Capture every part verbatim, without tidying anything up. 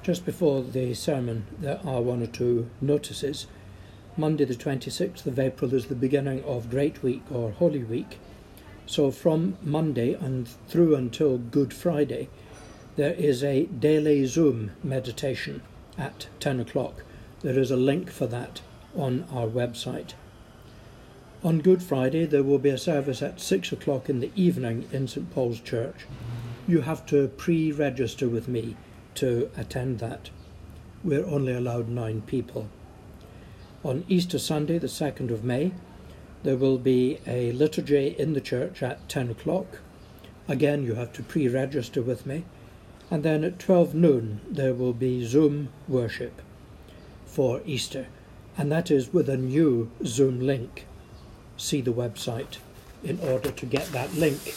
Just before the sermon, there are one or two notices. Monday the twenty-sixth of April is the beginning of Great Week or Holy Week. So from Monday and through until Good Friday, there is a daily Zoom meditation at ten o'clock. There is a link for that on our website. On Good Friday, there will be a service at six o'clock in the evening in Saint Paul's Church. You have to pre-register with me to attend that. We're only allowed nine people. On Easter Sunday, the second of May, there will be a liturgy in the church at ten o'clock. Again, you have to pre-register with me. And then at twelve noon, there will be Zoom worship for Easter. And that is with a new Zoom link. See the website in order to get that link.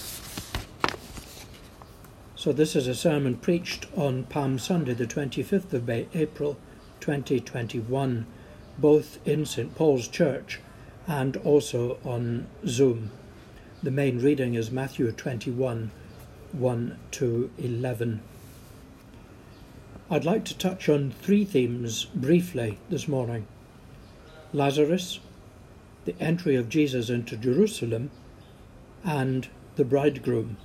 So this is a sermon preached on Palm Sunday, the twenty-fifth of April, twenty twenty-one, both in Saint Paul's Church and also on Zoom. The main reading is Matthew twenty-one, one to eleven. I'd like to touch on three themes briefly this morning. Lazarus, the entry of Jesus into Jerusalem, and the bridegroom.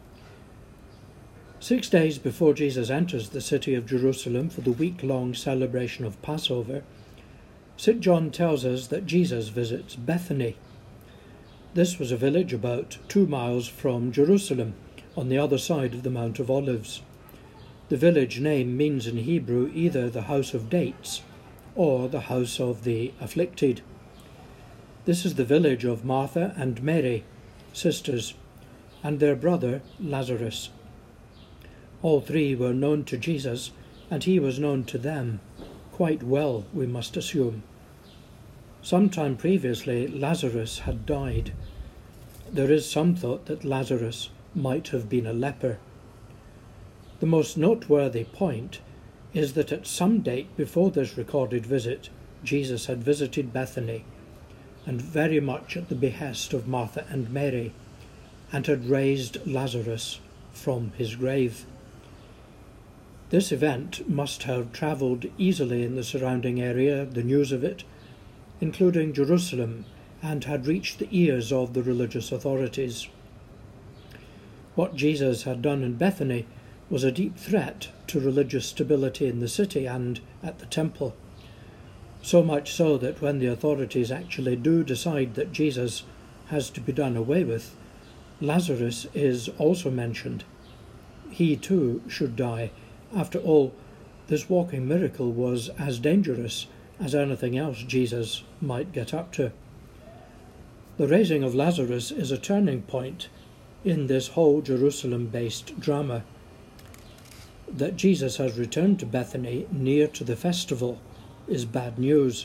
Six days before Jesus enters the city of Jerusalem for the week-long celebration of Passover, Saint John tells us that Jesus visits Bethany. This was a village about two miles from Jerusalem, on the other side of the Mount of Olives. The village name means in Hebrew either the house of dates or the house of the afflicted. This is the village of Martha and Mary, sisters, and their brother Lazarus. All three were known to Jesus, and he was known to them, quite well, we must assume. Sometime previously, Lazarus had died. There is some thought that Lazarus might have been a leper. The most noteworthy point is that at some date before this recorded visit, Jesus had visited Bethany, and very much at the behest of Martha and Mary, and had raised Lazarus from his grave. This event must have travelled easily in the surrounding area, the news of it, including Jerusalem, and had reached the ears of the religious authorities. What Jesus had done in Bethany was a deep threat to religious stability in the city and at the temple. So much so that when the authorities actually do decide that Jesus has to be done away with, Lazarus is also mentioned. He too should die. After all, this walking miracle was as dangerous as anything else Jesus might get up to. The raising of Lazarus is a turning point in this whole Jerusalem-based drama. That Jesus has returned to Bethany near to the festival is bad news.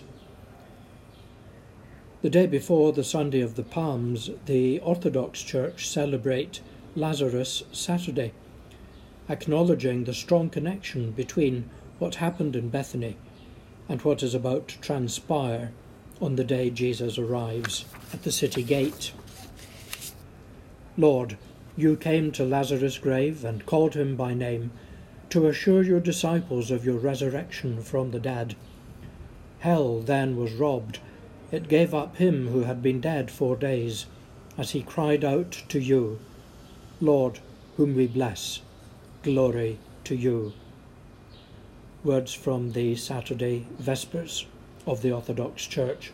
The day before the Sunday of the Palms, the Orthodox Church celebrate Lazarus Saturday, acknowledging the strong connection between what happened in Bethany and what is about to transpire on the day Jesus arrives at the city gate. Lord, you came to Lazarus' grave and called him by name to assure your disciples of your resurrection from the dead. Hell then was robbed. It gave up him who had been dead four days, as he cried out to you, Lord, whom we bless. Glory to you. Words from the Saturday Vespers of the Orthodox Church.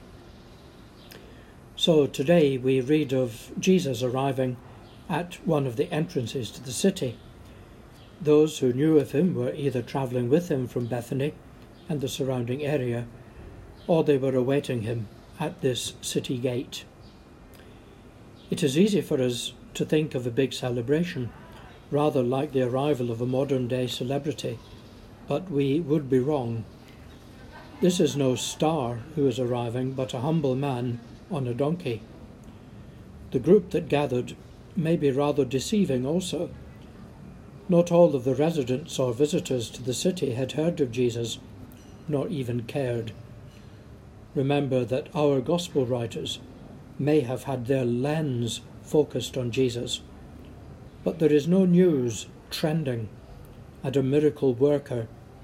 So today we read of Jesus arriving at one of the entrances to the city. Those who knew of him were either travelling with him from Bethany and the surrounding area, or they were awaiting him at this city gate. It is easy for us to think of a big celebration, rather like the arrival of a modern-day celebrity, but we would be wrong. This is no star who is arriving, but a humble man on a donkey. The group that gathered may be rather deceiving also. Not all of the residents or visitors to the city had heard of Jesus, nor even cared. Remember that our gospel writers may have had their lens focused on Jesus, but there is no news trending and a miracle worker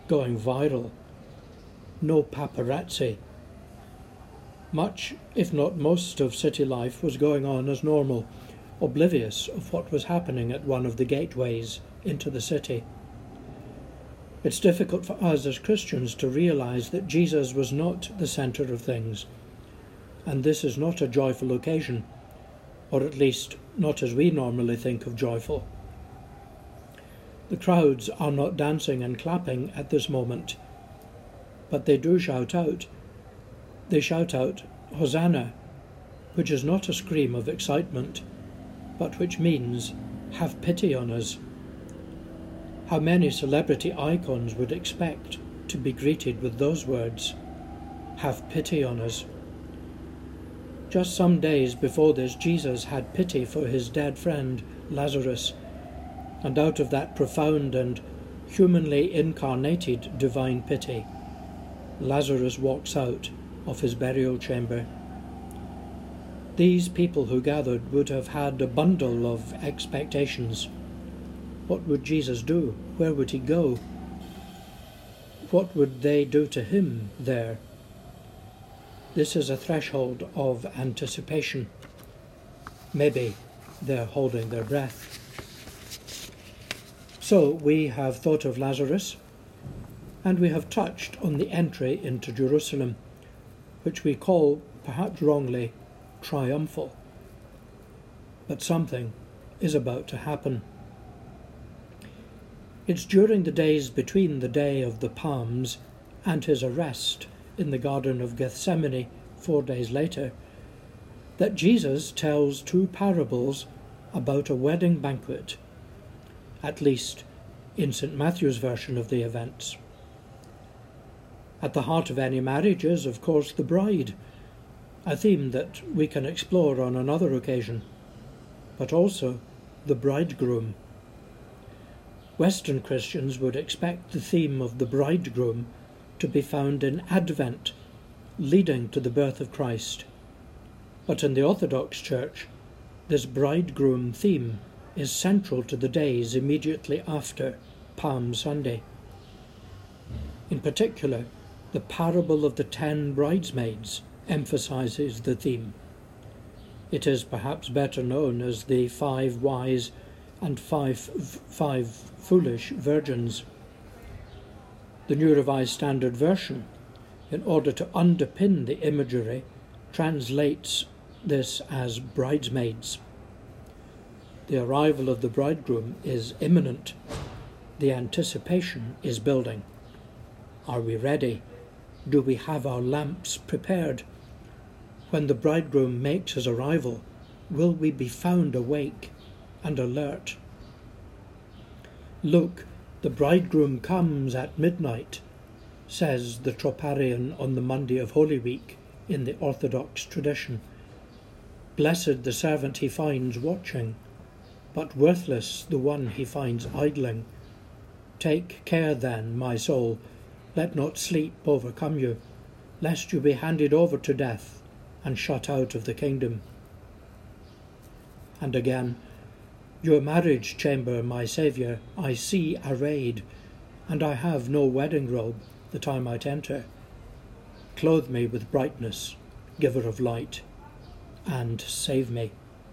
going viral, no paparazzi. Much, if not most, of city life was going on as normal, oblivious of what was happening at one of the gateways into the city. It's difficult for us as Christians to realise that Jesus was not the centre of things, and this is not a joyful occasion, or at least not as we normally think of joyful. The crowds are not dancing and clapping at this moment, but they do shout out. They shout out, Hosanna, which is not a scream of excitement, but which means, have pity on us. How many celebrity icons would expect to be greeted with those words, have pity on us? Just some days before this, Jesus had pity for his dead friend Lazarus, and out of that profound and humanly incarnated divine pity, Lazarus walks out of his burial chamber. These people who gathered would have had a bundle of expectations. What would Jesus do? Where would he go? What would they do to him there? This is a threshold of anticipation. Maybe they're holding their breath. So we have thought of Lazarus, and we have touched on the entry into Jerusalem, which we call, perhaps wrongly, triumphal. But something is about to happen. It's during the days between the day of the Palms and his arrest in the Garden of Gethsemane four days later that Jesus tells two parables about a wedding banquet, at least in Saint Matthew's version of the events. At the heart of any marriage is, of course, the bride, a theme that we can explore on another occasion, but also the bridegroom. Western Christians would expect the theme of the bridegroom to be found in Advent, leading to the birth of Christ. But in the Orthodox Church, this bridegroom theme is central to the days immediately after Palm Sunday. In particular, the parable of the ten bridesmaids emphasizes the theme. It is perhaps better known as the five wise and five, five foolish virgins. The New Revised Standard Version, in order to underpin the imagery, translates this as bridesmaids. The arrival of the bridegroom is imminent. The anticipation is building. Are we ready? Do we have our lamps prepared? When the bridegroom makes his arrival, will we be found awake and alert? Look, the bridegroom comes at midnight, says the Troparion on the Monday of Holy Week in the Orthodox tradition. Blessed the servant he finds watching, but worthless the one he finds idling. Take care then, my soul, let not sleep overcome you, lest you be handed over to death and shut out of the kingdom. And again, your marriage chamber, my Saviour, I see arrayed, and I have no wedding robe that I might enter. Clothe me with brightness, giver of light, and save me.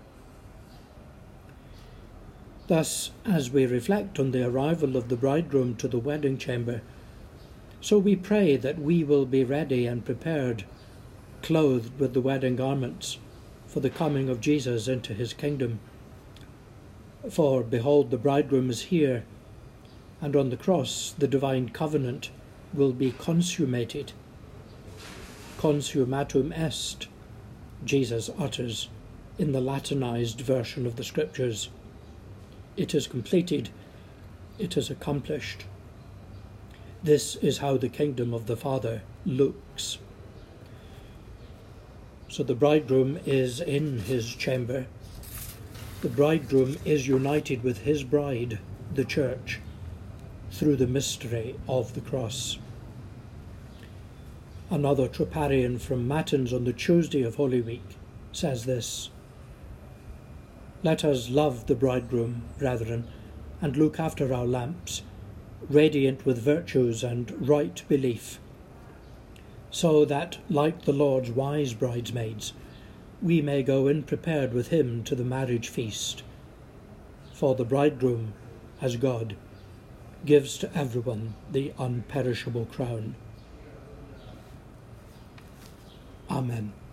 Thus, as we reflect on the arrival of the bridegroom to the wedding chamber, so we pray that we will be ready and prepared, clothed with the wedding garments, for the coming of Jesus into his kingdom. For, behold, the bridegroom is here, and on the cross the divine covenant will be consummated. Consummatum est, Jesus utters in the Latinized version of the Scriptures. It is completed, it is accomplished. This is how the kingdom of the Father looks. So the bridegroom is in his chamber. The bridegroom is united with his bride, the church, through the mystery of the cross. Another Troparion from Matins on the Tuesday of Holy Week says this: Let us love the bridegroom, brethren, and look after our lamps, radiant with virtues and right belief, so that, like the Lord's wise bridesmaids, we may go in prepared with him to the marriage feast. For the bridegroom, as God, gives to everyone the unperishable crown. Amen.